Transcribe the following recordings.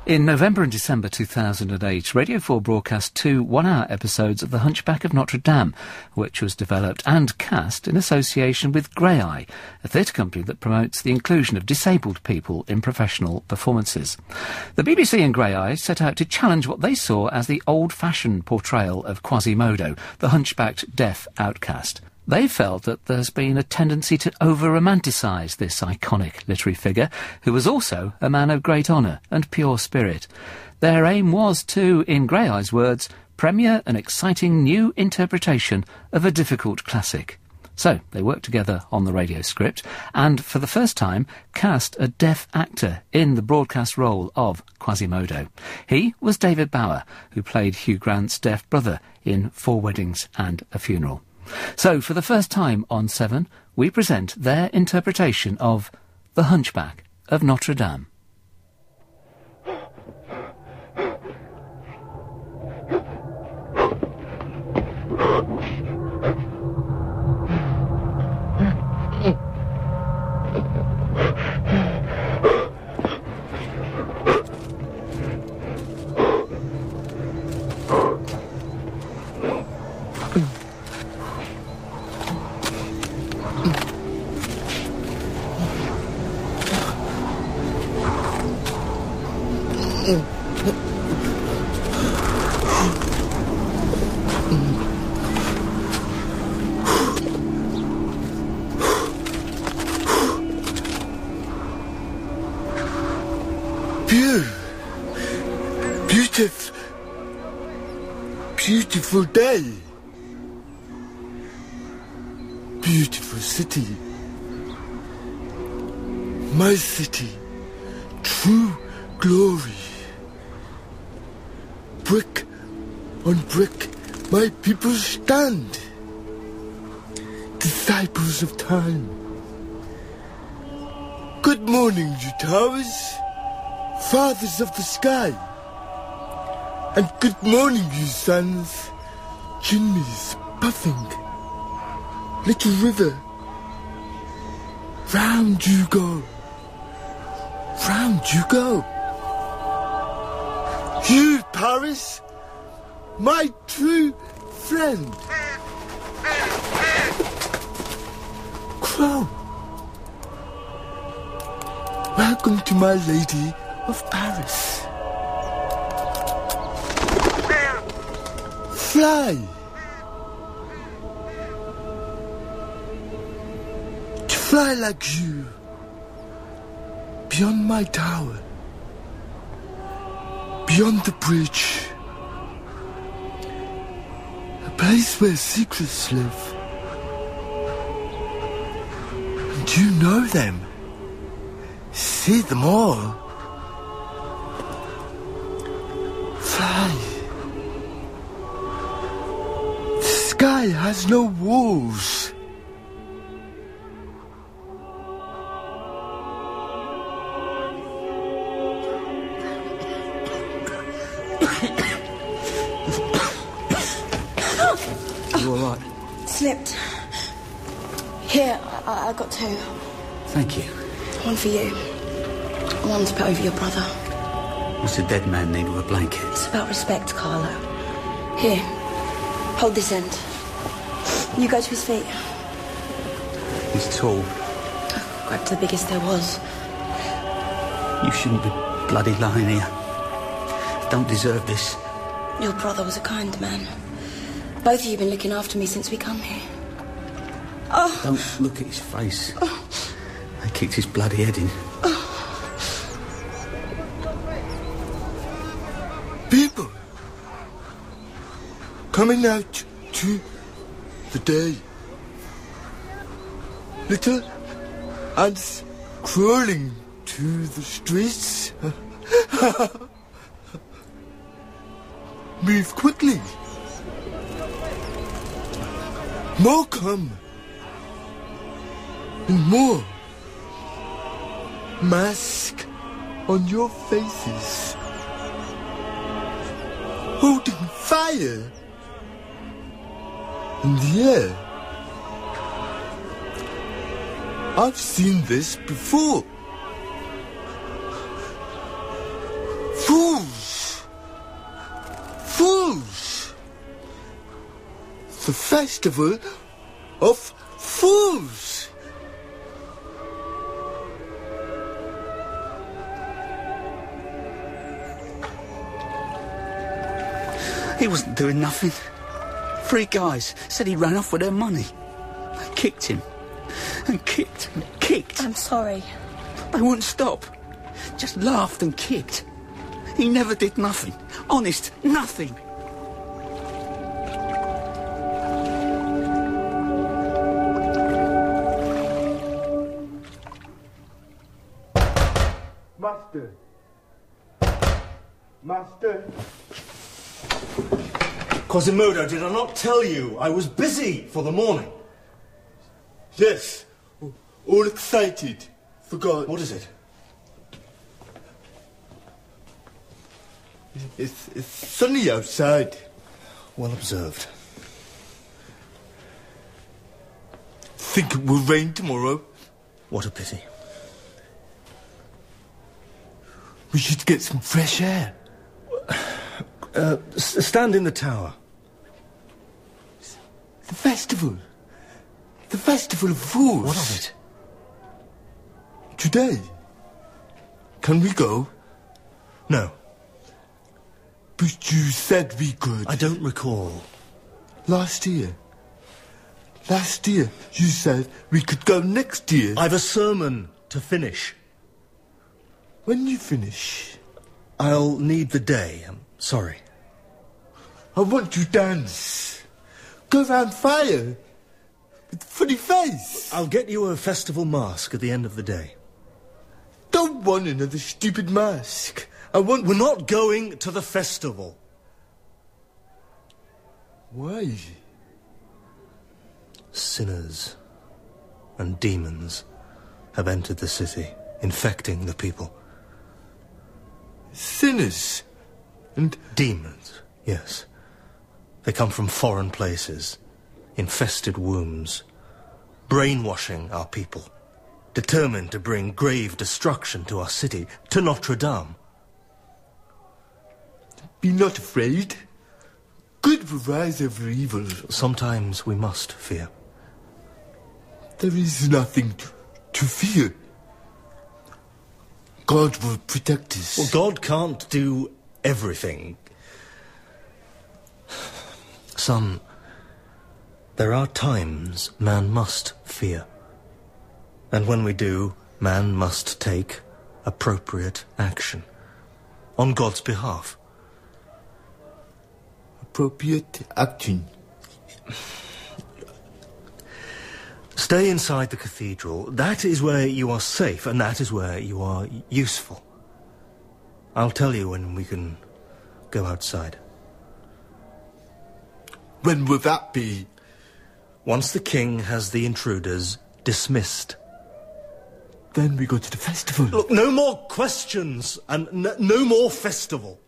In November and December 2008, Radio 4 broadcast 2 one-hour episodes of The Hunchback of Notre Dame, which was developed and cast in association with Grey Eye, a theatre company that promotes the inclusion of disabled people in professional performances. The BBC and Grey Eye set out to challenge what they saw as the old-fashioned portrayal of Quasimodo, the hunchbacked deaf outcast. They felt that there's been a tendency to over-romanticise this iconic literary figure, who was also a man of great honour and pure spirit. Their aim was to, in Grey Eye's words, premiere an exciting new interpretation of a difficult classic. So they worked together on the radio script and, for the first time, cast a deaf actor in the broadcast role of Quasimodo. He was David Bower, who played Hugh Grant's deaf brother in 4 Weddings and a Funeral. So, for the first time on 7, we present their interpretation of The Hunchback of Notre Dame. Beautiful day. Beautiful city. My city. True glory. Brick on brick, my people stand. Disciples of time. Good morning, you towers. Fathers of the sky. And good morning, you suns. Chimneys puffing. Little river. Round you go. Round you go. You, Paris, my true friend. Crow. Welcome to my Lady of Paris. Fly. To fly like you. Beyond my tower. Beyond the bridge. A place where secrets live. And you know them. See them all. Fly. The sky has no walls. You all right? Slipped. Here, I got 2. Thank you. One for you. One to put over your brother. What's a dead man need with a blanket? It's about respect, Carlo. Here, hold this end. You go to his feet. He's tall. I grabbed the biggest there was. You shouldn't be bloody lying here. Don't deserve this. Your brother was a kind man. Both of you have been looking after me since we come here. Oh. Don't look at his face. Oh. They kicked his bloody head in. Oh. People coming out to the day. Little ants crawling to the streets. Move quickly. More come. And more. Mask on your faces. Holding fire in the air. I've seen this before. the Festival of Fools. He wasn't doing nothing. 3 guys said he ran off with their money. They kicked him. And kicked and kicked. I'm sorry. They wouldn't stop. Just laughed and kicked. He never did nothing. Honest, nothing. Master. Master. Quasimodo, did I not tell you I was busy for the morning? Yes. All excited. Forgot. What is it? It's sunny outside. Well observed. Think it will rain tomorrow? What a pity. We should get some fresh air. Stand in the tower. The festival. The Festival of Fools. What of it? Today. Can we go? No, But you said we could. I don't recall. Last year. Last year, you said we could go next year. I've a sermon to finish. When you finish, I'll need the day. I'm sorry. I want you to dance. Go round fire. With a funny face. I'll get you a festival mask at the end of the day. Don't want another stupid mask. I want... We're not going to the festival. Why? Sinners and demons have entered the city, infecting the people. Sinners and... Demons, yes. They come from foreign places, infested wombs, brainwashing our people, determined to bring grave destruction to our city, to Notre Dame. Be not afraid. Good will rise over evil. Sometimes we must fear. There is nothing to fear. God will protect us. Well, God can't do everything. Son, there are times man must fear. And when we do, man must take appropriate action on God's behalf. Appropriate action. Stay inside the cathedral. That is where you are safe, and that is where you are useful. I'll tell you when we can go outside. When will that be? Once the king has the intruders dismissed. Then we go to the festival. Look, no more questions, and no more festival.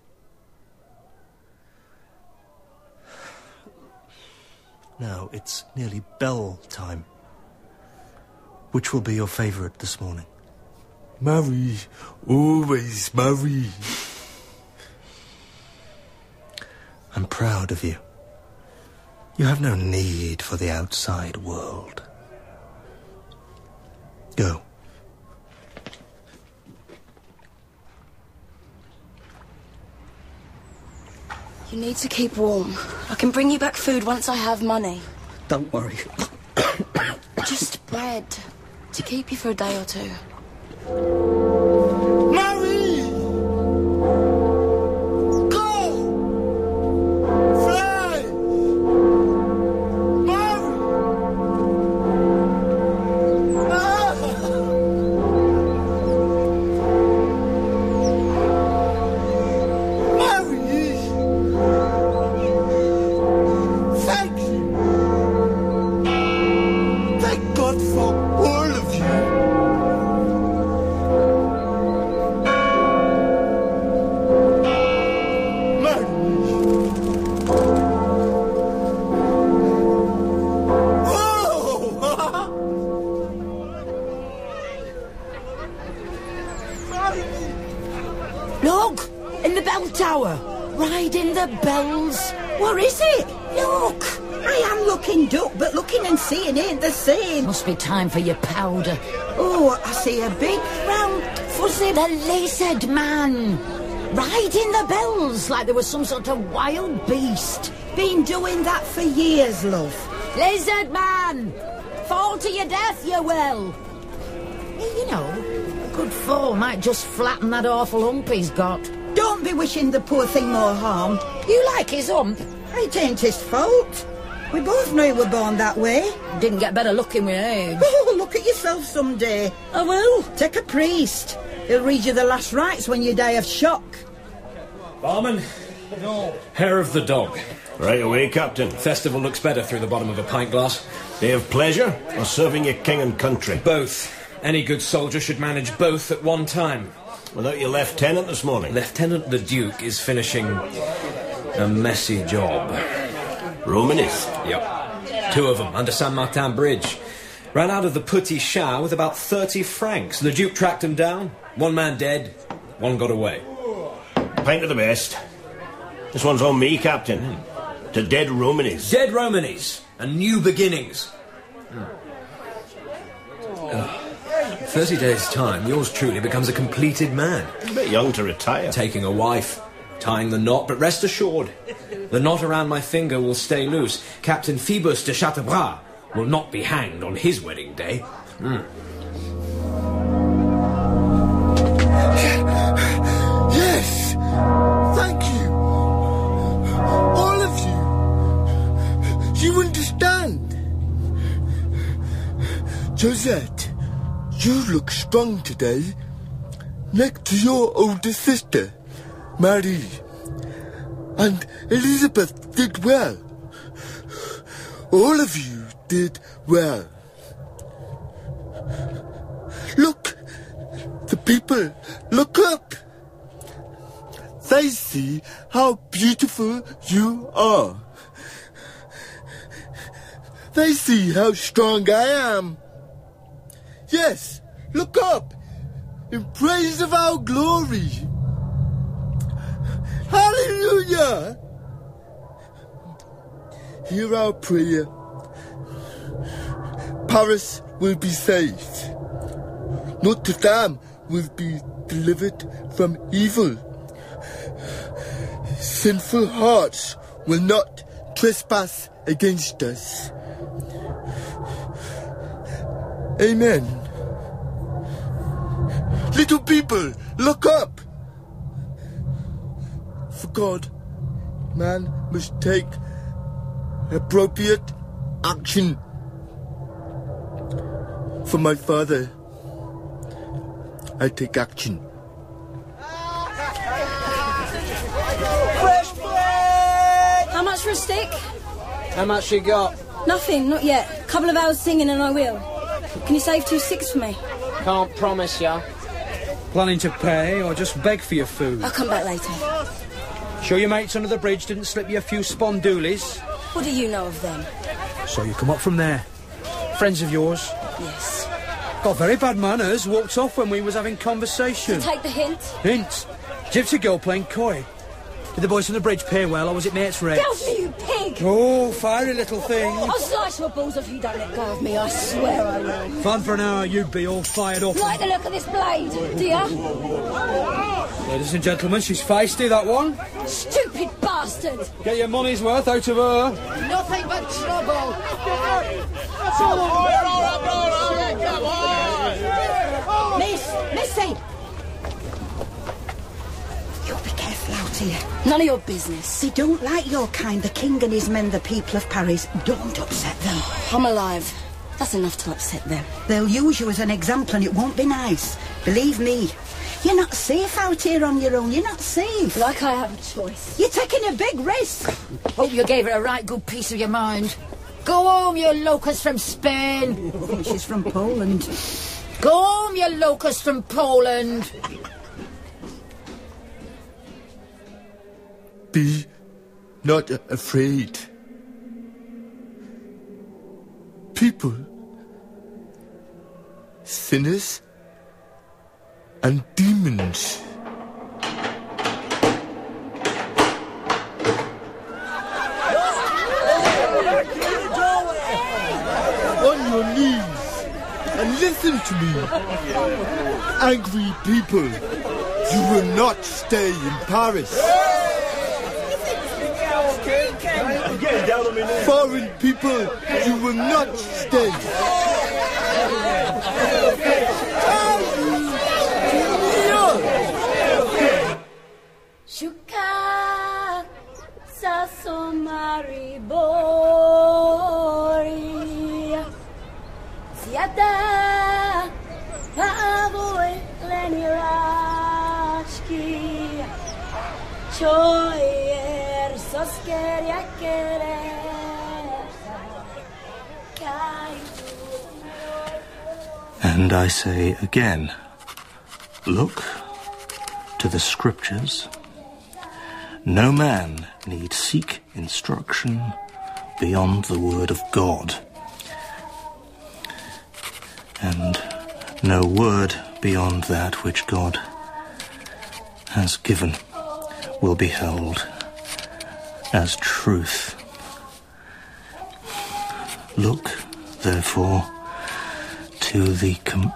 Now, it's nearly bell time. Which will be your favourite this morning? Marie. Always Marie. I'm proud of you. You have no need for the outside world. Go. You need to keep warm. I can bring you back food once I have money. Don't worry. Just bread. To keep you for a day or two. Marie! Go! Fly! Marie! Ah! Marie! Thank you! Thank God for all of you! Look! In the bell tower! Riding the bells! Where is it? Look! I am looking duck, but looking and seeing ain't the same. Must be time for your powder. Oh, I see a big, round, fuzzy... The lizard man. Riding the bells like there was some sort of wild beast. Been doing that for years, love. Lizard man! Fall to your death, you will. Hey, you know, a good fall might just flatten that awful hump he's got. Don't be wishing the poor thing more harm. You like his hump? It ain't his fault. We both know he were born that way. Didn't get better looking with age. Oh, look at yourself someday. I will. Take a priest. He'll read you the last rites when you die of shock. Barman? No. Hair of the dog. Right away, Captain. Festival looks better through the bottom of a pint glass. Day of pleasure or serving your king and country? Both. Any good soldier should manage both at one time. Without your lieutenant this morning? Lieutenant the Duke is finishing a messy job. Romanis? Yep. 2 of them under Saint Martin Bridge. Ran out of the Petit Chat with about 30 francs. The Duke tracked him down. 1 man dead, 1 got away. Pint of the best. This one's on me, Captain. To dead Romanis. Dead Romanis and new beginnings. 30 days' time, yours truly becomes a completed man. A bit young to retire. Taking a wife, tying the knot, but rest assured, the knot around my finger will stay loose. Captain Phoebus de Chateaubriand will not be hanged on his wedding day. Yes! Thank you! All of you! You understand? Josette, you look strong today. Next to your older sister, Marie. And Elizabeth did well. All of you did well. Look! The people look up! They see how beautiful you are. They see how strong I am. Yes, look up in praise of our glory. Hallelujah! Hear our prayer. Paris will be saved. Notre Dame will be delivered from evil. Sinful hearts will not trespass against us. Amen. Little people, look up! For God, man must take appropriate action. For my father, I take action. Fresh bread! How much for a stick? How much you got? Nothing, not yet. Couple of hours singing and I will. Can you save 2 sticks for me? Can't promise ya. Planning to pay or just beg for your food? I'll come back later. Sure your mates under the bridge didn't slip you a few spondoolies? What do you know of them? So you come up from there. Friends of yours? Yes. Got very bad manners, walked off when we was having conversation. So take the hint? Hint? Gypsy girl playing coy. Did the boys from the bridge pay well, or was it mates' rates? Get off me, you pig! Oh, fiery little thing. I'll slice your balls if you don't let go of me, I swear I will. Fun for an hour, you'd be all fired up. Like the look of this blade, do you? Ladies and gentlemen, she's feisty, that one. Stupid bastard! Get your money's worth out of her. Nothing but trouble. Missy! You be careful out here. None of your business. They don't like your kind, the king and his men, the people of Paris. Don't upset them. I'm alive. That's enough to upset them. They'll use you as an example and it won't be nice. Believe me. You're not safe out here on your own. You're not safe. Like I have a choice. You're taking a big risk. Hope you gave it a right good piece of your mind. Go home, you locust from Spain. I think she's from Poland. Go home, you locust from Poland. Be not afraid. People, sinners, and demons. Listen to me. Angry people, you will not stay in Paris. Foreign people, you will not stay. Shuka sasomari bori Siata paavoy lenirashki Choyer soskeria kere And I say again, look to the scriptures. No man need seek instruction beyond the word of God. And no word beyond that which God has given will be held as truth. Look, therefore, to the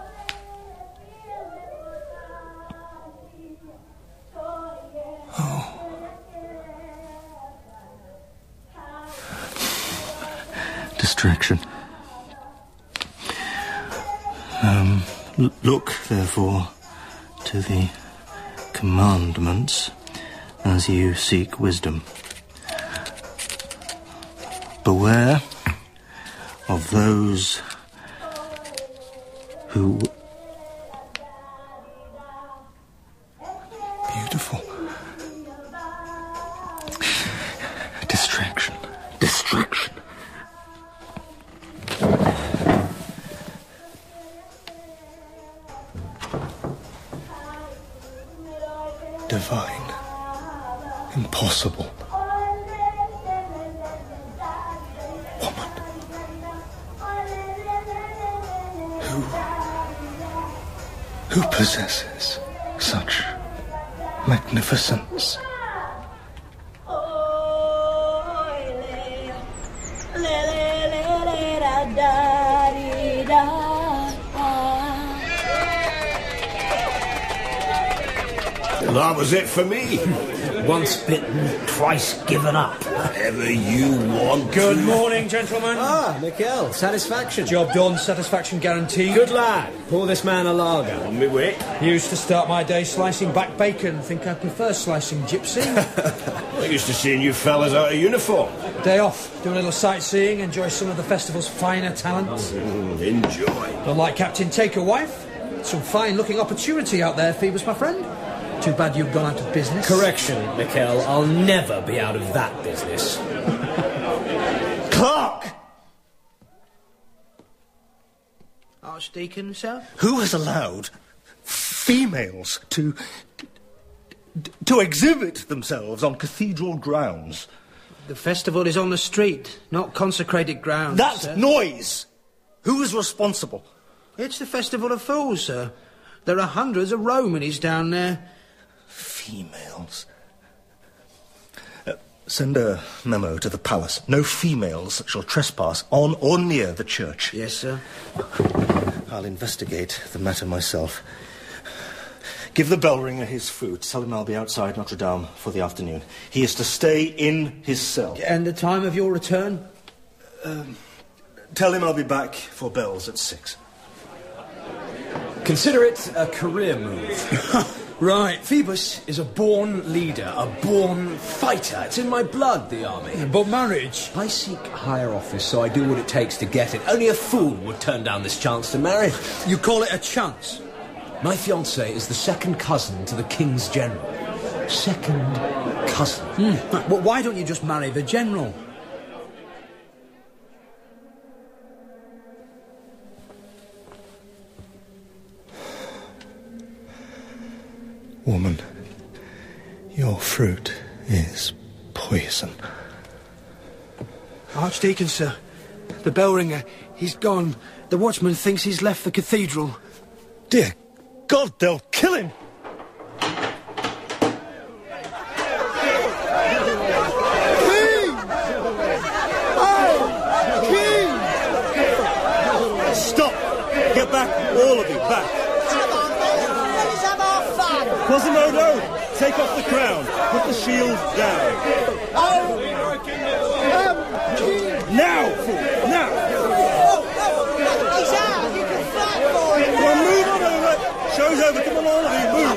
distraction. Look, therefore, to the commandments as you seek wisdom. Beware of those who... Beautiful. Distraction. Distraction. Divine. Impossible. Woman. Who possesses such magnificence? That was it for me. Once bitten, twice given up. Whatever you want. Good morning, gentlemen. Ah, Mikhail, satisfaction. Job done, satisfaction guaranteed. Good lad. Pour this man a lager. On me way. Used to start my day slicing back bacon. Think I prefer slicing gypsy. I used to seeing you fellas out of uniform. Day off, do a little sightseeing, enjoy some of the festival's finer talents. Enjoy. Don't like Captain Take a Wife? Some fine-looking opportunity out there, Phoebus, my friend. Too bad you've gone out of business. Correction, Mikhail. I'll never be out of that business. Clark! Archdeacon, sir? Who has allowed females to exhibit themselves on cathedral grounds? The festival is on the street, not consecrated grounds. That sir. noise! Who is responsible? It's the Festival of Fools, sir. There are hundreds of Romanies down there. Females? Send a memo to the palace. No females shall trespass on or near the church. Yes, sir. I'll investigate the matter myself. Give the bell ringer his food. Tell him I'll be outside Notre Dame for the afternoon. He is to stay in his cell. And the time of your return? Tell him I'll be back for bells at 6. Consider it a career move. Right. Phoebus is a born leader, a born fighter. It's in my blood, the army. But marriage? I seek higher office, so I do what it takes to get it. Only a fool would turn down this chance to marry. You call it a chance? My fiancée is the second cousin to the King's General. Second cousin. But why don't you just marry the General? Woman, your fruit is poison. Archdeacon, sir. The bell ringer. He's gone. The watchman thinks he's left the cathedral. Dear God, they'll kill him! King! Oh! King! Stop! Get back! down. Put the shield down. Now, fool. Now. He's out. You can fight for him. Well, move on over. Show's over. Come on, all of you. Move.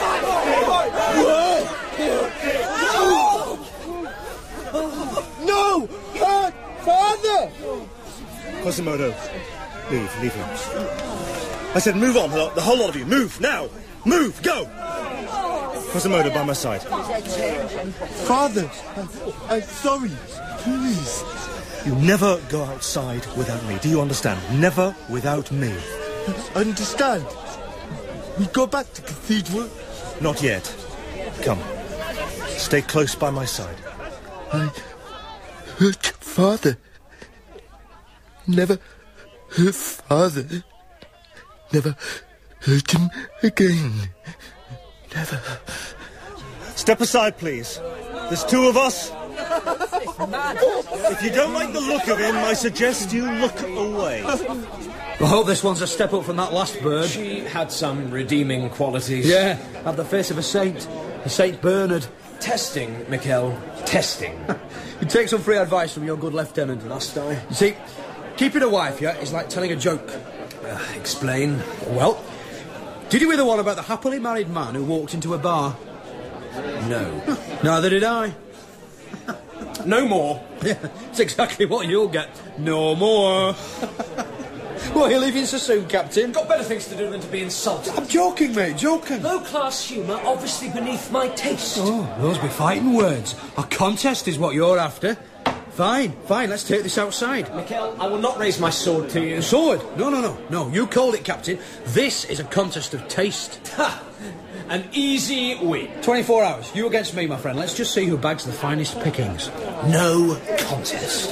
No! Father! Quasimodo, leave him. I said move on, the whole lot of you. Move, now! Move, go! Quasimodo by my side. Father, I'm sorry. Please. You never go outside without me. Do you understand? Never without me. Understand? We go back to Cathedral? Not yet. Come. Stay close by my side. I hurt Father. Never hurt Father. Never hurt him again. Never. Step aside, please. There's two of us. If you don't like the look of him, I suggest you look away. I hope this one's a step up from that last bird. She had some redeeming qualities. Yeah, had the face of a saint. A Saint Bernard. Testing, Mikkel. Testing. You take some free advice from your good lieutenant. Must I? You see, keeping a wife, yeah, is like telling a joke. Explain. Well, did you hear the one about the happily married man who walked into a bar? No. Neither did I. No more. Yeah, it's exactly what you'll get. No more. What, you're leaving so soon, Captain? Got better things to do than to be insulted. I'm joking, mate, joking. Low-class humour, obviously beneath my taste. Oh, those be fighting words. A contest is what you're after. Fine, let's take this outside. Mikkel, I will not raise my sword to you. Sword? No, you called it, Captain. This is a contest of taste. Ha! An easy win. 24 hours, you against me, my friend. Let's just see who bags the finest pickings. No contest.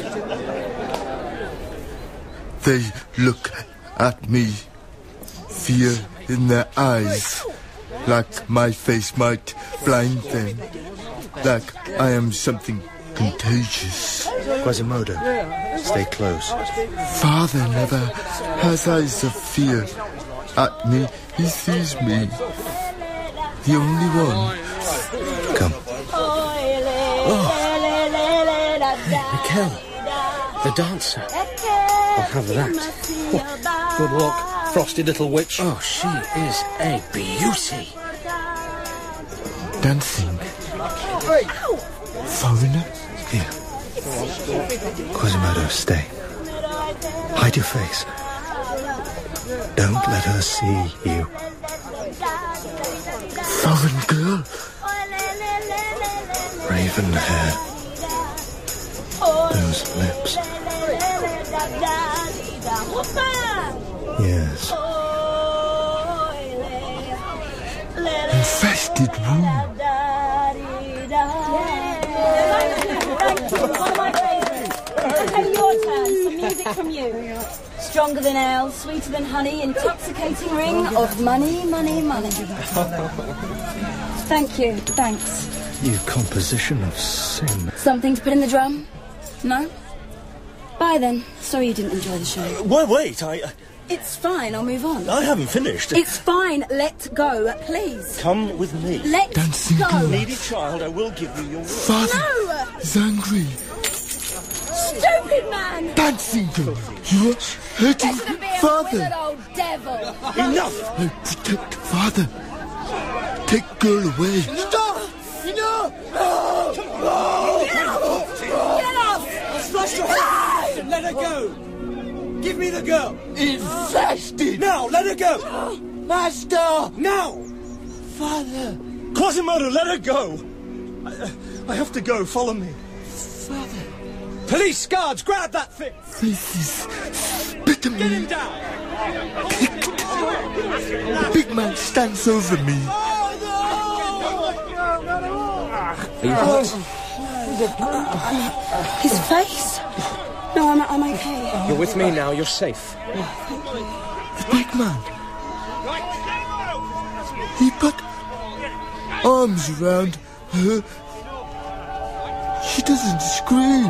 They look at me, fear in their eyes, like my face might blind them, like I am something contagious. Quasimodo, stay close. Father never has eyes of fear. At me, he sees me. The only one. Come. Oh. Mikkel, the dancer. I'll have that. Oh, good luck, frosty little witch. Oh, she is a beauty. Dancing. Foreigner? Here. Quasimodo, stay. Hide your face. Don't let her see you. Foreign girl. Raven hair. Those lips. Yes. Infested womb. Okay, your turn. Some music from you. Stronger than ale, sweeter than honey, intoxicating ring of money. Thank you, thanks. You composition of sin. Something to put in the drum? No? Bye then. Sorry you didn't enjoy the show. Wait, It's fine, I'll move on. I haven't finished. It's fine, let go, please. Come with me. Let's Dancing go. girl. Needy child, I will give you your word. Father No! is angry. Stupid man! Dancing girl. You are hurting Listen to me, a Father. withered old devil. Enough! I protect Father. Take girl away. Stop! Enough! Get off! Flush your head and let her go! Give me the girl! Infested. Now, let her go! Master. Now! Father. Quasimodo, let her go! I have to go. Follow me. Father. Police guards, grab that thing! This is spit at Get him me. down! Kicked. The big man stands over me. His face? No, I'm okay. You're with me now, you're safe. The big man. He put arms around her. She doesn't scream.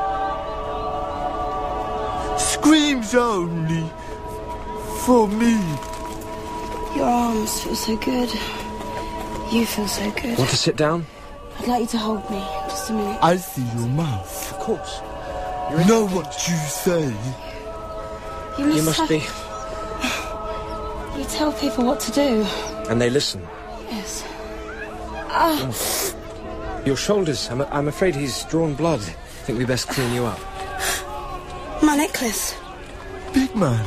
Screams only for me. Your arms feel so good. You feel so good. Want to sit down? I'd like you to hold me, just a minute. I see your mouth. Of course. Know what you say. You must be. You tell people what to do. And they listen. Yes. Your shoulders. I'm afraid he's drawn blood. I think we best clean you up. My necklace. Big man.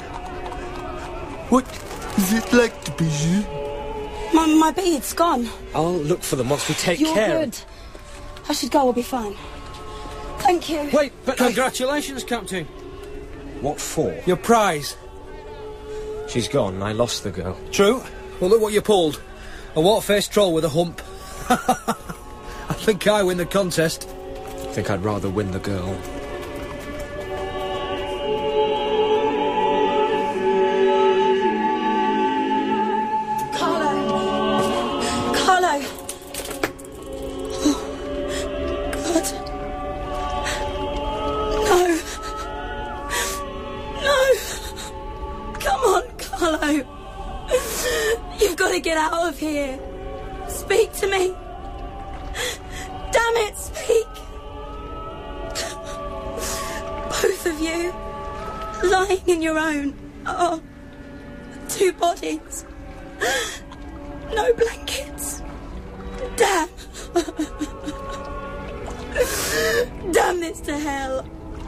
What is it like to be you? My bead's gone. I'll look for them once we take You're care. good. I should go, we'll be fine. Thank you. Wait, but congratulations, Captain. What for? Your prize. She's gone. I lost the girl. True. Well, look what you pulled. A what-faced troll with a hump. I think I win the contest. I think I'd rather win the girl. Carlo! God. No! Come on, Carlo. You've got to get out of here. Speak to me. Damn it, speak. Both of you. Lying in your own. Oh. 2 bodies. No blankets. Damn. Damn this to hell.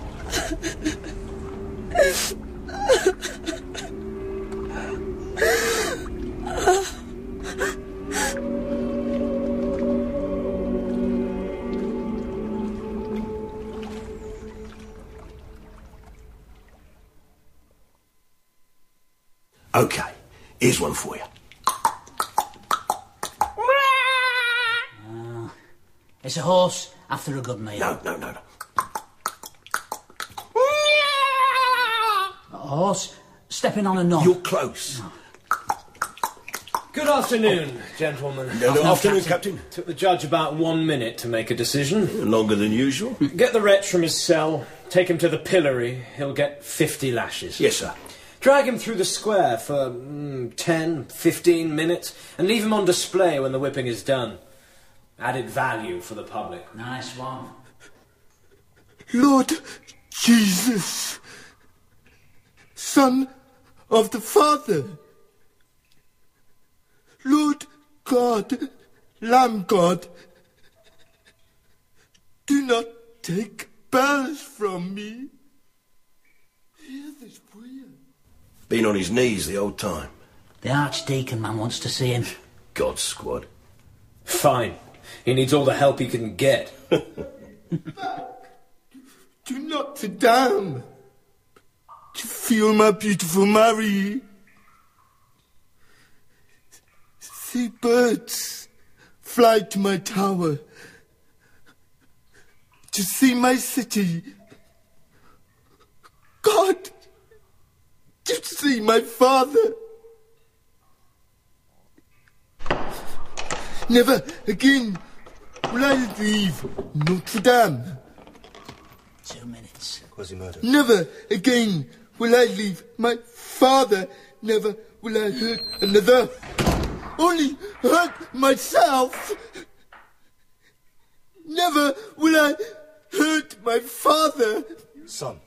OK, here's one for you. It's a horse after a good meal. No. A horse stepping on a knot. You're close. Good afternoon, gentlemen. Afternoon, Captain. Took the judge about 1 minute to make a decision. Longer than usual. Get the wretch from his cell, take him to the pillory. He'll get 50 lashes. Yes, sir. Drag him through the square for 10, 15 minutes and leave him on display when the whipping is done. Added value for the public. Nice one. Lord Jesus, Son of the Father, Lord God, Lamb God, do not take bells from me. Hear this prayer. Been on his knees the whole time. The Archdeacon man wants to see him. God's squad. Fine. He needs all the help he can get. Do not sit down. To feel my beautiful Mary. See birds fly to my tower. To see my city. God, to see my father. Never again will I leave Notre Dame. 2 minutes. Quasimodo. Never again will I leave my father. Never will I hurt another. Only hurt myself. Never will I hurt my father. Son.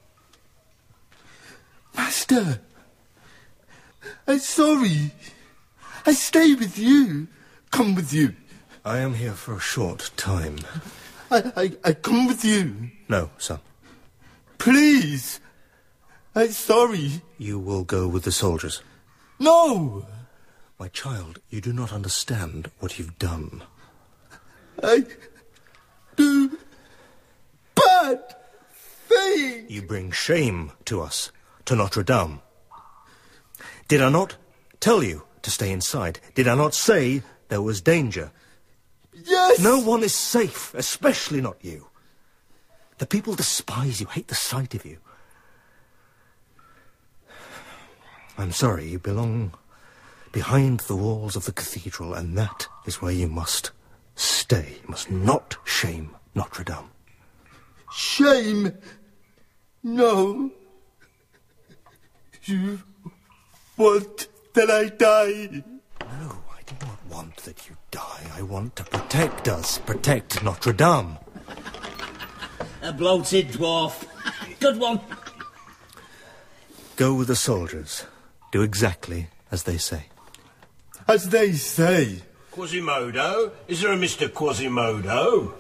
Master, I'm sorry. I stay with you. Come with you. I am here for a short time. I come with you. No, son. Please. I'm sorry. You will go with the soldiers. No. My child, you do not understand what you've done. I do bad things. You bring shame to us, to Notre Dame. Did I not tell you to stay inside? Did I not say there was danger? Yes! No one is safe, especially not you. The people despise you, hate the sight of you. I'm sorry, you belong behind the walls of the cathedral, and that is where you must stay. You must not shame Notre Dame. Shame? No. You want that I die? No, I do not want that you die. I want to protect us. Protect Notre Dame. A bloated dwarf. Good one. Go with the soldiers. Do exactly as they say. As they say. Quasimodo? Is there a Mr. Quasimodo?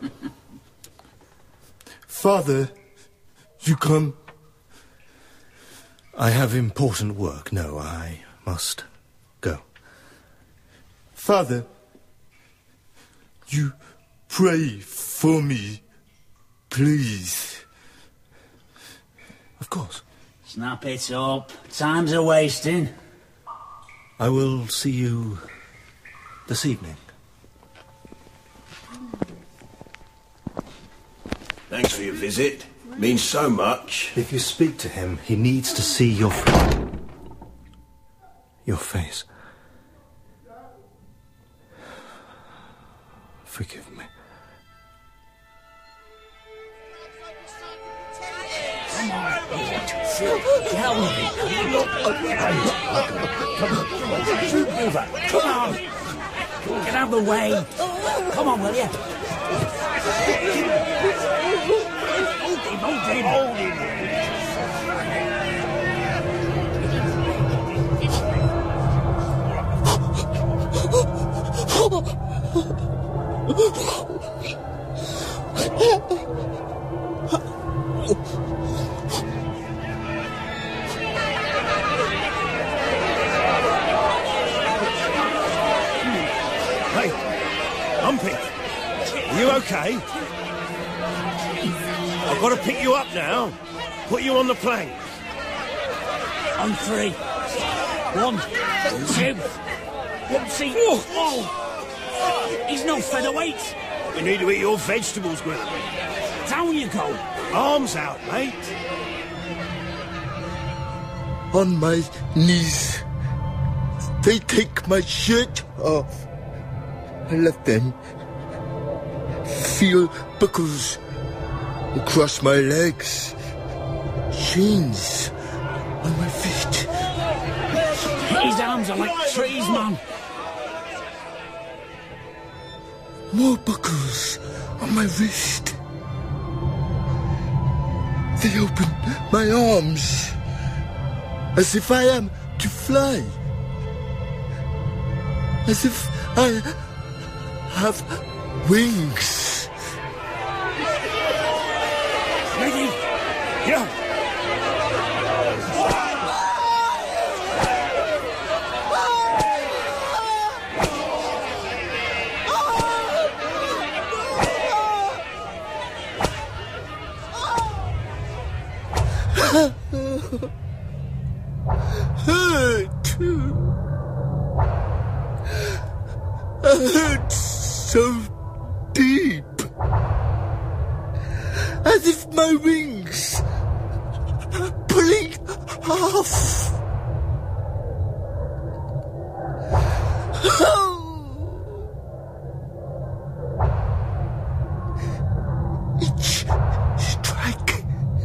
Father, you come. I have important work. No, I must go. Father, you pray for me, please. Of course. Snap it up. Time's a wasting. I will see you this evening. Thanks for your visit. Means so much. If you speak to him, he needs to see your face. Forgive me. Come on. Come on. Get out of the way. Come on, will you? Hold him. Hey, Humpy, are you okay? I've got to pick you up now. Put you on the plank. On 3. 1, 2. Whoopsie. Whoa. He's no featherweight. You need to eat your vegetables, Grim. Down you go. Arms out, mate. On my knees. They take my shirt off. I let them feel buckles across my legs, chains on my feet. His arms are like trees, man. More buckles on my wrist. They open my arms as if I am to fly. As if I have wings. Ready? Yeah. Hurt so deep, as if my wings are pulling off. Each strike,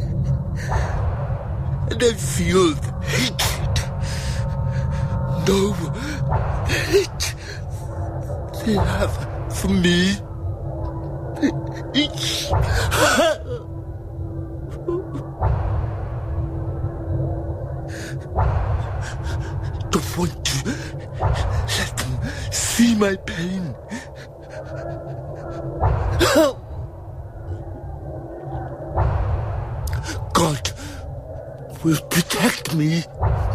and I feel hatred. No hate they have for me. Each. Don't want to let them see my pain. God will protect me.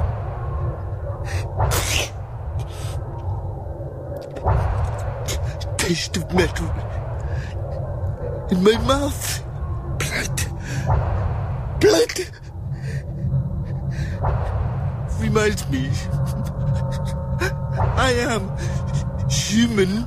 Taste of metal in my mouth. Blood reminds me I am human.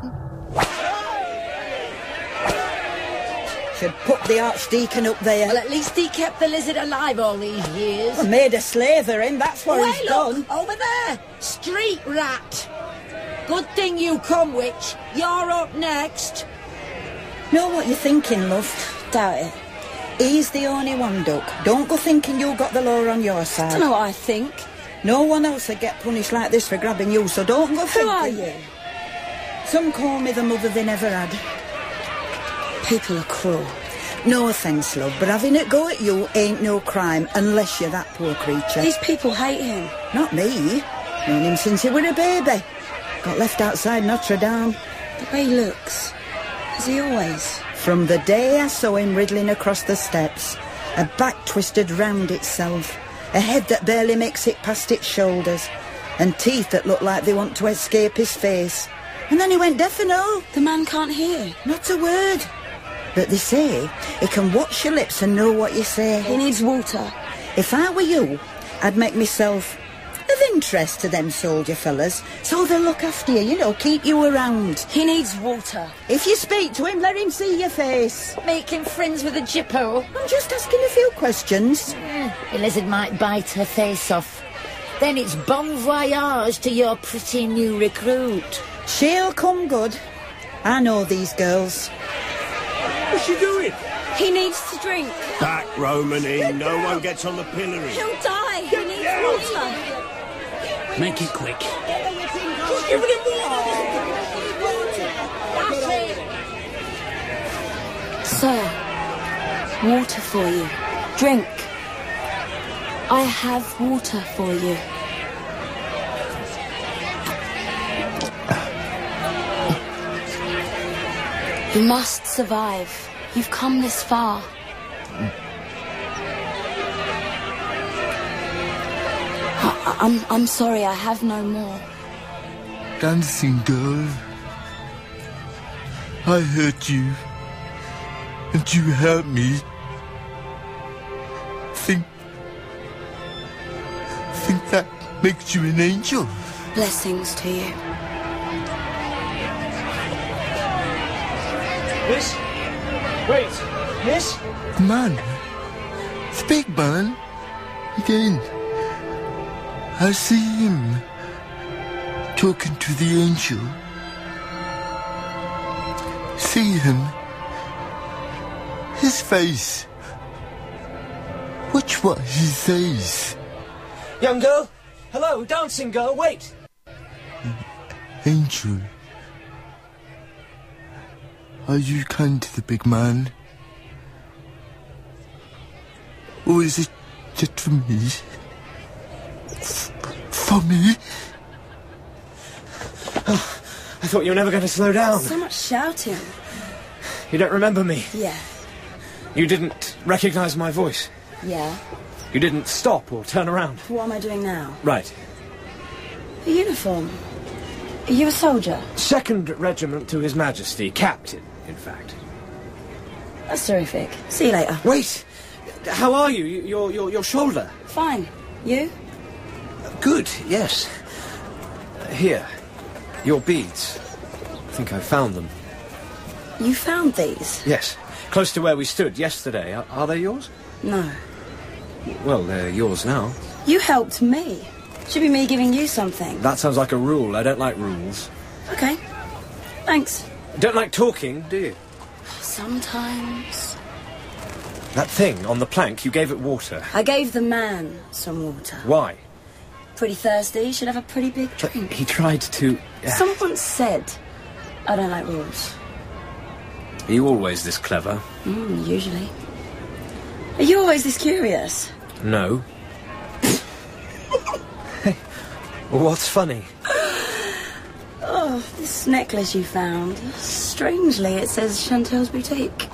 Should put the Archdeacon up there. Well, at least he kept the lizard alive all these years. I made a slave of him, that's what he's done. Over there! Street rat! Good thing you come, witch. You're up next. Know what you're thinking, love? Doubt it. He's the only one, Duck. Don't go thinking you got the law on your side. I don't know what I think. No one else would get punished like this for grabbing you, so don't go thinking. Who are you? Some call me the mother they never had. People are cruel. No offence, love, but having it go at you ain't no crime unless you're that poor creature. These people hate him. Not me. Known him since he was a baby. Got left outside Notre Dame. The way he looks. Is he always? From the day I saw him riddling across the steps, a back twisted round itself, a head that barely makes it past its shoulders, and teeth that look like they want to escape his face. And then he went deaf and all. The man can't hear. Not a word. But they say he can watch your lips and know what you say. He needs water. If I were you, I'd make myself of interest to them soldier fellas, so they'll look after you, keep you around. He needs water. If you speak to him, let him see your face. Make him friends with a Jippo. I'm just asking a few questions. The lizard might bite her face off. Then it's bon voyage to your pretty new recruit. She'll come good. I know these girls. What's she doing? He needs to drink. Back, Romany. No one gets on the pillory. He'll die. He needs water. Make it quick. Just give him Sir, water for you. Drink. I have water for you. You must survive. You've come this far. I'm sorry, I have no more. Dancing girl, I hurt you, and you helped me. Think that makes you an angel. Blessings to you. Miss? Wait, miss? Man, the big man, again. I see him talking to the angel. See him. His face. Watch what he says. Young girl? Hello, dancing girl, wait! Angel. Are you kind to the big man? Or is it just for me? For me? Oh, I thought you were never going to slow down. So much shouting. You don't remember me? Yeah. You didn't recognise my voice? Yeah. You didn't stop or turn around? What am I doing now? Right. A uniform. Are you a soldier? 2nd Regiment to His Majesty. Captain, in fact. That's terrific. See you later. Wait! How are you? Your shoulder? Fine. You? Good, yes. Here. Your beads. I think I found them. You found these? Yes. Close to where we stood yesterday. Are they yours? No. Well, they're yours now. You helped me. Should be me giving you something. That sounds like a rule. I don't like rules. Okay. Thanks. Don't like talking, do you? Sometimes. That thing on the plank, you gave it water. I gave the man some water. Why? Pretty thirsty. Should have a pretty big drink. But he tried to... Someone said I don't like rules. Are you always this clever? Usually. Are you always this curious? No. Hey, what's funny? Oh, this necklace you found. Strangely, it says Chantel's Boutique.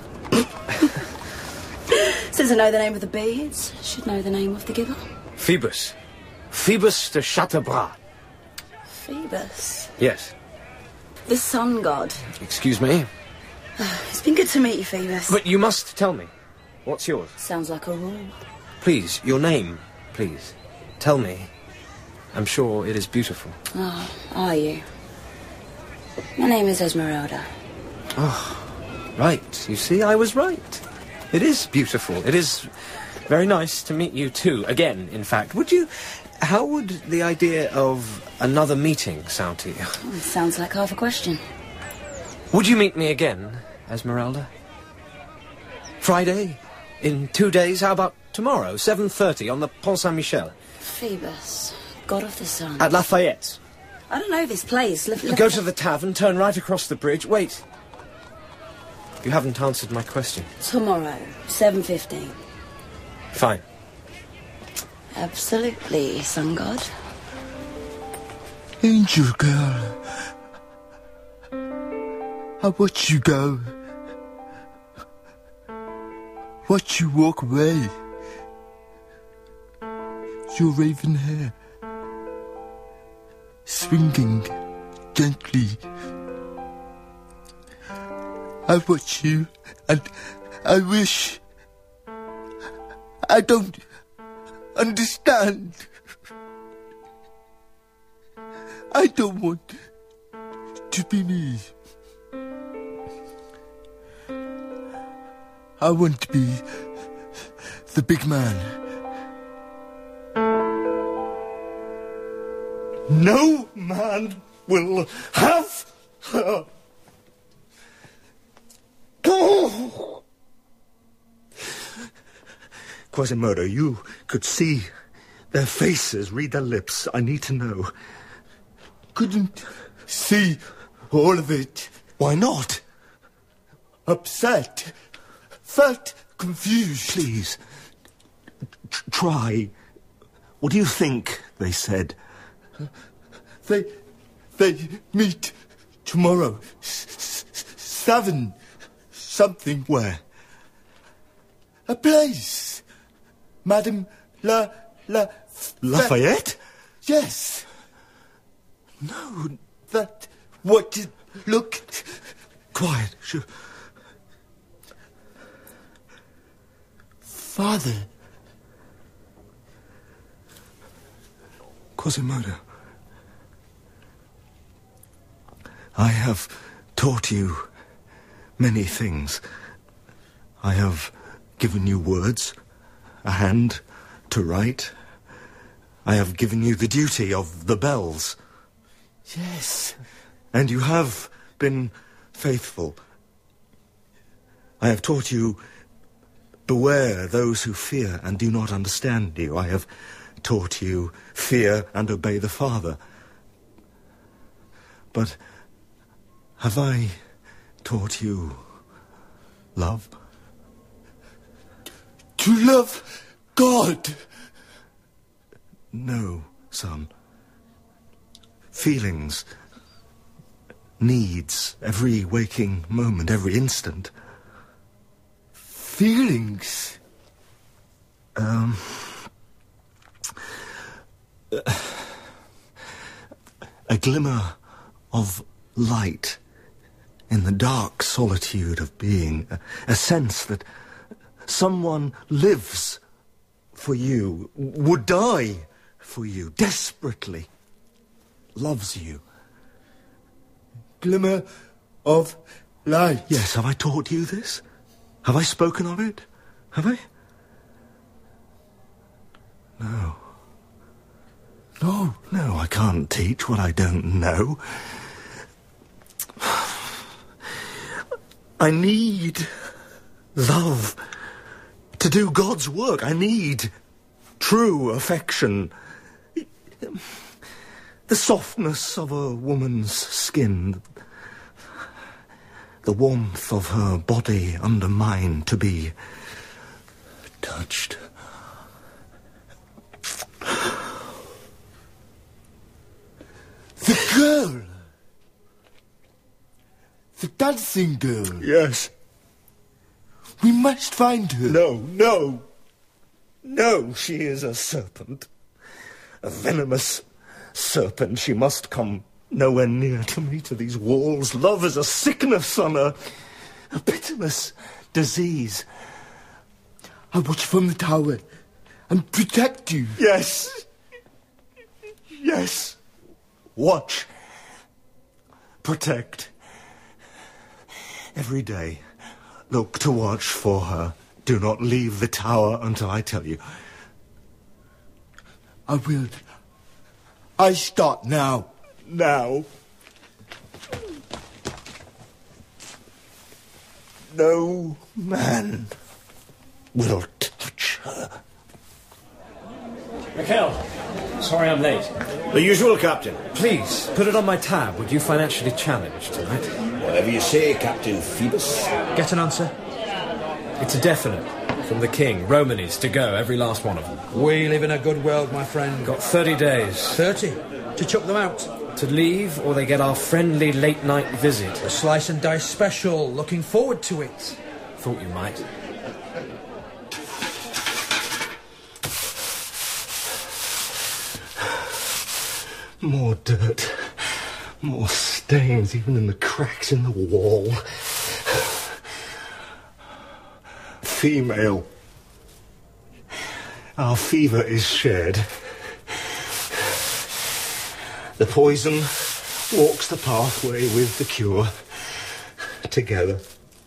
Since I know the name of the beads, I should know the name of the giver. Phoebus. Phoebus de Chateaubriand. Phoebus? Yes. The sun god. Excuse me? It's been good to meet you, Phoebus. But you must tell me. What's yours? Sounds like a rule. Please, your name, please. Tell me. I'm sure it is beautiful. Oh, are you? My name is Esmeralda. Oh, right. You see, I was right. It is beautiful. It is very nice to meet you too. Again, in fact. How would the idea of another meeting sound to you? Oh, it sounds like half a question. Would you meet me again, Esmeralda? Friday? In 2 days? How about tomorrow, 7:30 on the Pont Saint-Michel? Phoebus, god of the sun. At Lafayette. I don't know this place. Go to the tavern, turn right across the bridge. Wait. You haven't answered my question. Tomorrow, 7:15. Fine. Absolutely, sun god. Angel girl, I watch you go. Watch you walk away. Your raven hair swinging gently. I watch you and I wish. I don't understand. I don't want to be me. I want to be the big man. No man will have her. Oh! Quasimodo, you could see their faces, read their lips. I need to know. Couldn't see all of it. Why not? Upset. Felt confused. Please, try. What do you think they said? They meet tomorrow. 7 something. Where? A place. Madame Lafayette? Yes. No. That what it looked. Quiet. Sure. Father. Quasimodo. I have taught you many things. I have given you words, a hand to write. I have given you the duty of the bells. Yes. And you have been faithful. I have taught you, beware those who fear and do not understand you. I have taught you, fear and obey the Father. But have I taught you love? To love God. No, son. Feelings, needs, every waking moment, every instant. Feelings? A glimmer of light in the dark solitude of being, a sense that someone lives for you, would die for you, desperately loves you. Glimmer of light. Yes, have I taught you this? Have I spoken of it? Have I? No. No, I can't teach what I don't know. I need love to do God's work. I need true affection. The softness of a woman's skin, the warmth of her body under mine, to be touched. The girl! The dancing girl! Yes. We must find her. No, she is a serpent. A venomous serpent. She must come nowhere near to me, to these walls. Love is a sickness on her. A pitiless disease. I'll watch from the tower and protect you. Yes. Watch. Protect. Every day, look to watch for her. Do not leave the tower until I tell you. I will. I start now. Now. No man will touch her. Mikhail, Sorry I'm late. The usual, Captain. Please, put it on my tab. Would you financially challenge tonight? Whatever you say, Captain Phoebus. Get an answer? It's a definite. From the King. Romany's to go, every last one of them. We live in a good world, my friend. Got 30 days. 30? To chuck them out? To leave, or they get our friendly late-night visit. A slice and dice special. Looking forward to it. Thought you might. More dirt. More stains, even in the cracks in the wall. Female. Our fever is shared. The poison walks the pathway with the cure. Together.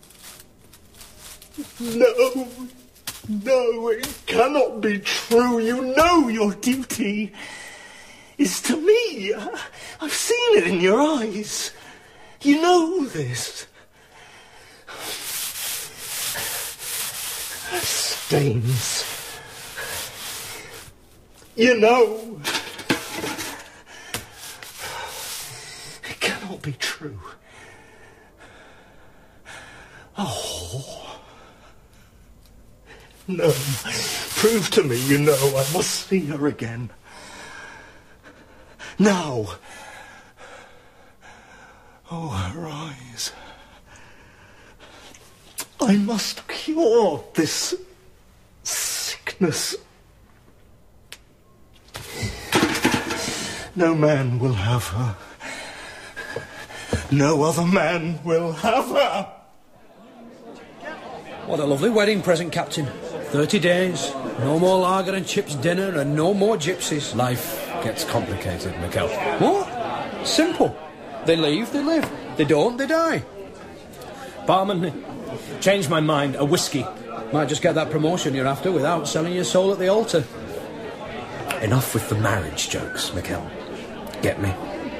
No, it cannot be true. You know your duty is to me. I've seen it in your eyes. You know this. Stains. You know. It cannot be true. Oh. No. Prove to me you know. I must see her again. Now. Oh, her eyes. I must cure this sickness. No man will have her. No other man will have her. What a lovely wedding present, Captain. 30 days, no more lager and chips dinner, and no more gypsies. Life gets complicated, Mikkel. What? Simple. They leave, they live. They don't, they die. Barman, change my mind. A whiskey. Might just get that promotion you're after without selling your soul at the altar. Enough with the marriage jokes, Mikkel. Get me?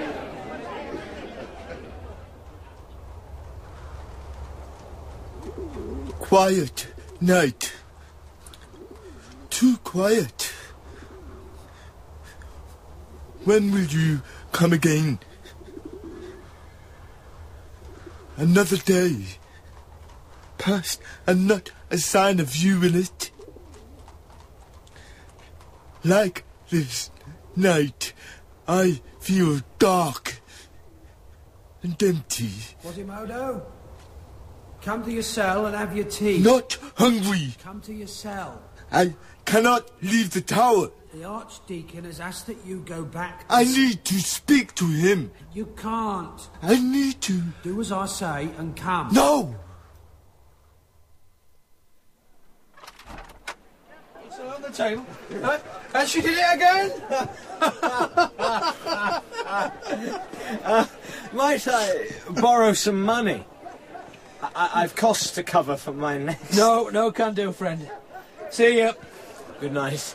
Quiet night. Too quiet. When will you come again? Another day passed and not a sign of you in it. Like this night, I feel dark and empty. Quasimodo, come to your cell and have your tea. Not hungry. Come to your cell. I cannot leave the tower. The Archdeacon has asked that you go back. I need to speak to him. You can't. I need to. Do as I say and come. No! It's on the table. And she did it again? Might I borrow some money? I've costs to cover for my next... No, can do, friend. See ya. Good night.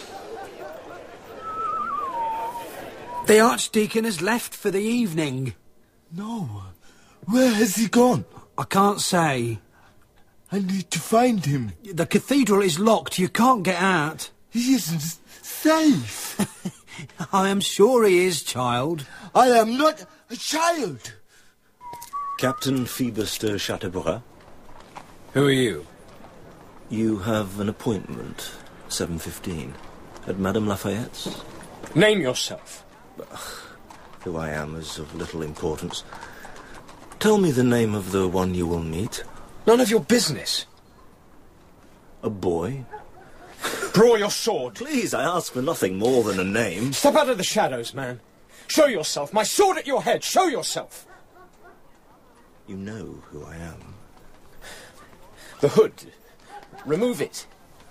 The Archdeacon has left for the evening. No. Where has he gone? I can't say. I need to find him. The cathedral is locked. You can't get out. He isn't safe. I am sure he is, child. I am not a child. Captain Phoebus de Chateaubourg. Who are you? You have an appointment, 7:15, at Madame Lafayette's. Name yourself. Who I am is of little importance. Tell me the name of the one you will meet. None of your business. A boy? Draw your sword. Please, I ask for nothing more than a name. Step out of the shadows, man. Show yourself. My sword at your head. Show yourself. You know who I am. The hood. Remove it.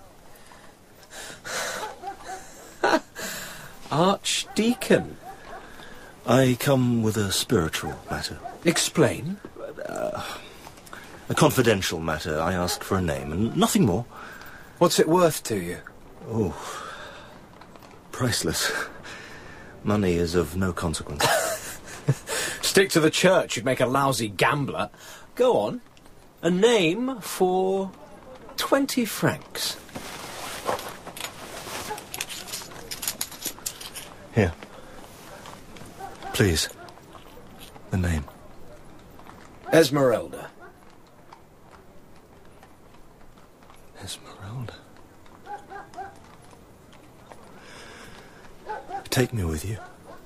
Archdeacon. I come with a spiritual matter. Explain. A confidential matter. I ask for a name and nothing more. What's it worth to you? Oh, priceless. Money is of no consequence. Stick to the church, you'd make a lousy gambler. Go on. A name for 20 francs. Here. Please. The name. Esmeralda. Esmeralda. Take me with you.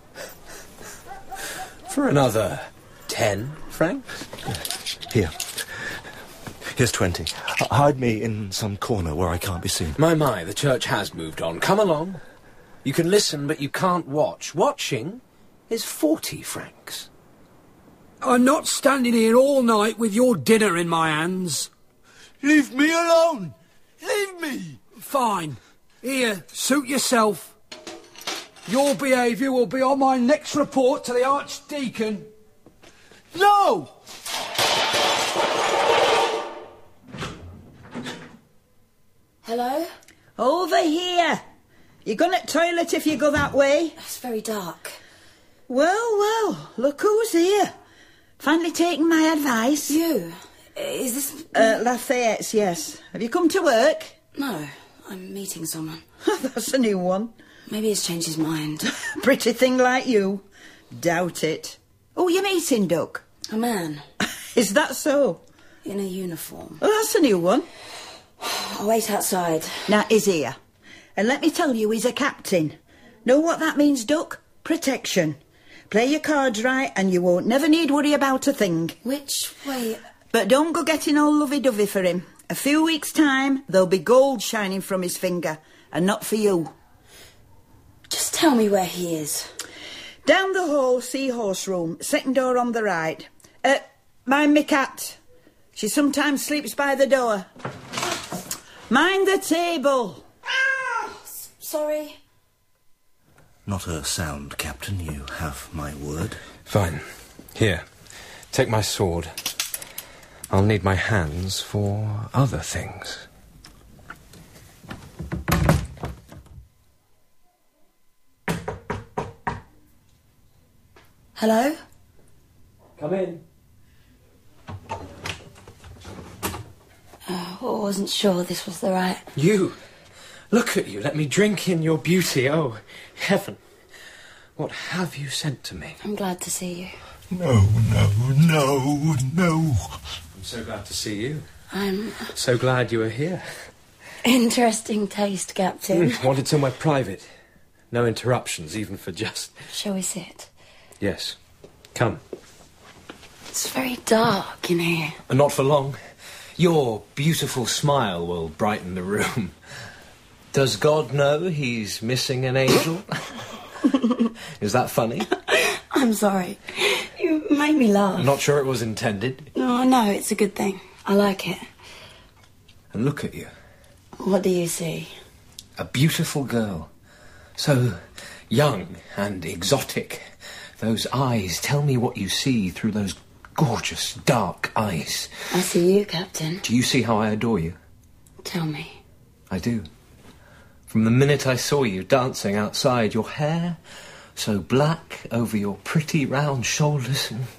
For another 10 francs? Here. Here's 20. Hide me in some corner where I can't be seen. My, the church has moved on. Come along. You can listen, but you can't watch. Watching is 40 francs. I'm not standing here all night with your dinner in my hands. Leave me alone! Leave me! Fine. Here, suit yourself. Your behaviour will be on my next report to the Archdeacon. No! Hello? Over here. You're going to toilet if you go that way. It's very dark. Well, look who's here. Finally taking my advice. You? Is this... Lafayette's, yes. Have you come to work? No, I'm meeting someone. That's a new one. Maybe he's changed his mind. Pretty thing like you. Doubt it. Oh, you're meeting, Duck? A man. Is that so? In a uniform. Oh, that's a new one. I'll wait outside. Now, he's here. And let me tell you, he's a captain. Know what that means, Duck? Protection. Play your cards right and you won't never need worry about a thing. Which way? But don't go getting all lovey-dovey for him. A few weeks' time, there'll be gold shining from his finger. And not for you. Just tell me where he is. Down the hall, seahorse room. Second door on the right. Mind me cat. She sometimes sleeps by the door. Mind the table. Sorry. Not a sound, Captain. You have my word. Fine. Here. Take my sword. I'll need my hands for other things. Hello? Come in. I wasn't sure this was the right... You! Look at you. Let me drink in your beauty. Oh, heaven. What have you sent to me? I'm glad to see you. No. I'm so glad to see you. I'm... So glad you are here. Interesting taste, Captain. Wanted somewhere private. No interruptions, even for just... Shall we sit? Yes. Come. It's very dark in here. And not for long. Your beautiful smile will brighten the room. Does God know he's missing an angel? Is that funny? I'm sorry. You made me laugh. I'm not sure it was intended. No, it's a good thing. I like it. And look at you. What do you see? A beautiful girl. So young and exotic. Those eyes, tell me what you see through those gorgeous, dark eyes. I see you, Captain. Do you see how I adore you? Tell me. I do. From the minute I saw you dancing outside, your hair so black over your pretty round shoulders and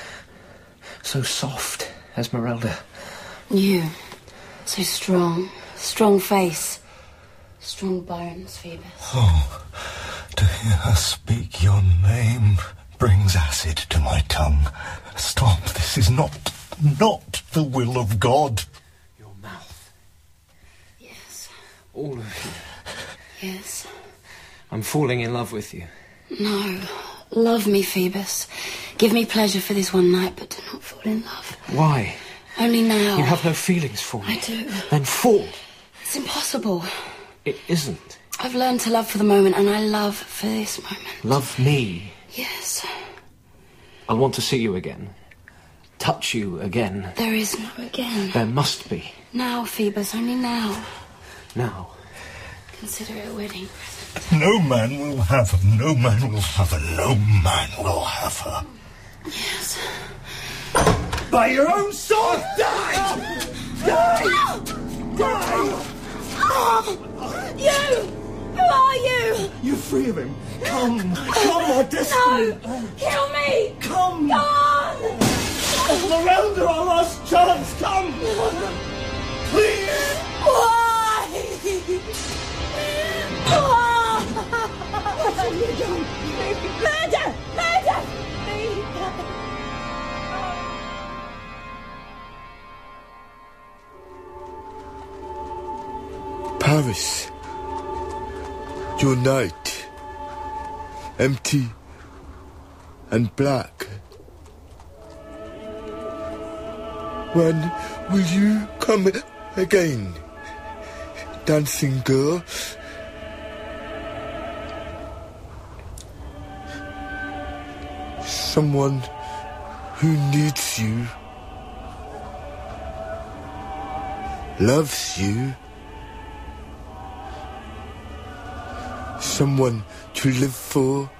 so soft, Esmeralda. You. So strong. Strong face. Strong bones, Phoebus. Oh, to hear her speak your name brings acid to my tongue. Stop, this is not the will of God. Your mouth. Yes. All of you. Yes. I'm falling in love with you. No. Love me, Phoebus. Give me pleasure for this one night, but do not fall in love. Why? Only now. You have no feelings for me. I do. Then fall. It's impossible. It isn't. I've learned to love for the moment, and I love for this moment. Love me. Yes. I'll want to see you again. Touch you again. There is no again. There must be. Now, Phoebus, only now. Now. Consider it a wedding present. No man will have her. No man will have her. No man will have her. Yes. By your own sword, die! Die! Die! You! Who are you? You're free of him. Come, our destiny. No! Kill me! Come! Go on! Esmeralda, our last chance, come! Please! Why? Why? What have you done? Paris. Your night. Empty and black. When will you come again, dancing girl? Someone who needs you, loves you, someone to live for.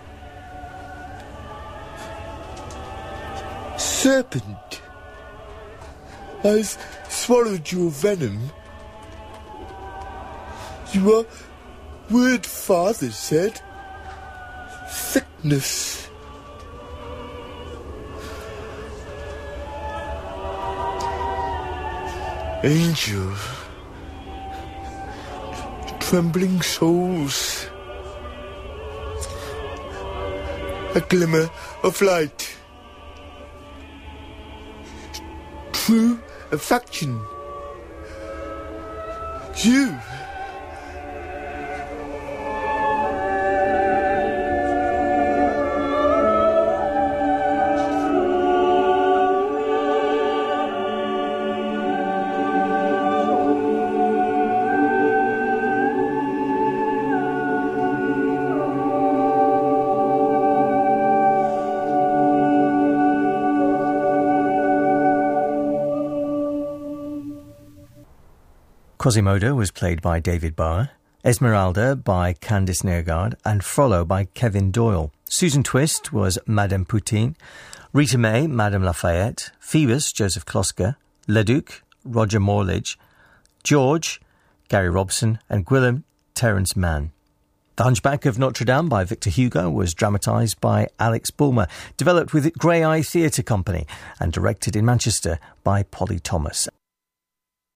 Serpent, I've swallowed your venom. Your word father said, thickness. Angel, trembling souls, a glimmer of light, true affection, you. Quasimodo was played by David Bauer, Esmeralda by Candice Nergard, and Frollo by Kevin Doyle. Susan Twist was Madame Poutine, Rita May, Madame Lafayette, Phoebus, Joseph Kloska, Leduc, Roger Morlidge, George, Gary Robson, and Gwilym, Terence Mann. The Hunchback of Notre Dame by Victor Hugo was dramatised by Alex Bulmer, developed with Grey Eye Theatre Company, and directed in Manchester by Polly Thomas.